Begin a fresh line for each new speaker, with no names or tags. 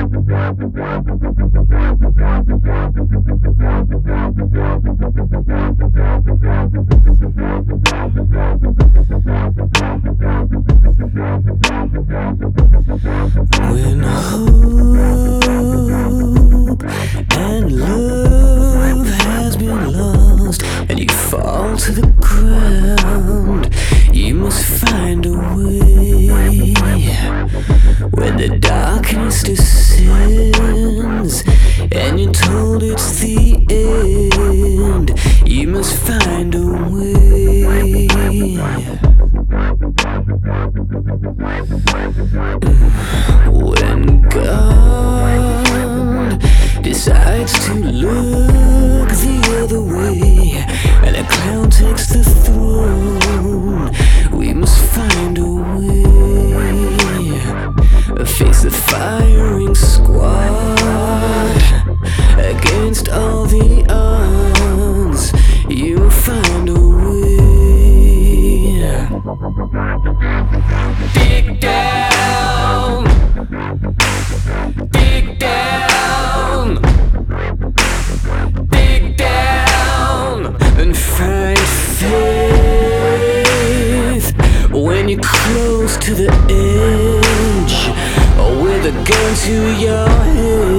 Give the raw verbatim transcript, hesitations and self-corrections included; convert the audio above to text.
When hope and love has been lost and you fall to the ground, you must find a way. When the darkness descends and you're told it's the end, you must find a way. When God decides to look the other way and a clown takes the throne, we must find a way. Face the firing squad against all the odds. You'll find a way. Dig down, dig down, dig down, and find faith when you're close to the edge, or with a gun to your head.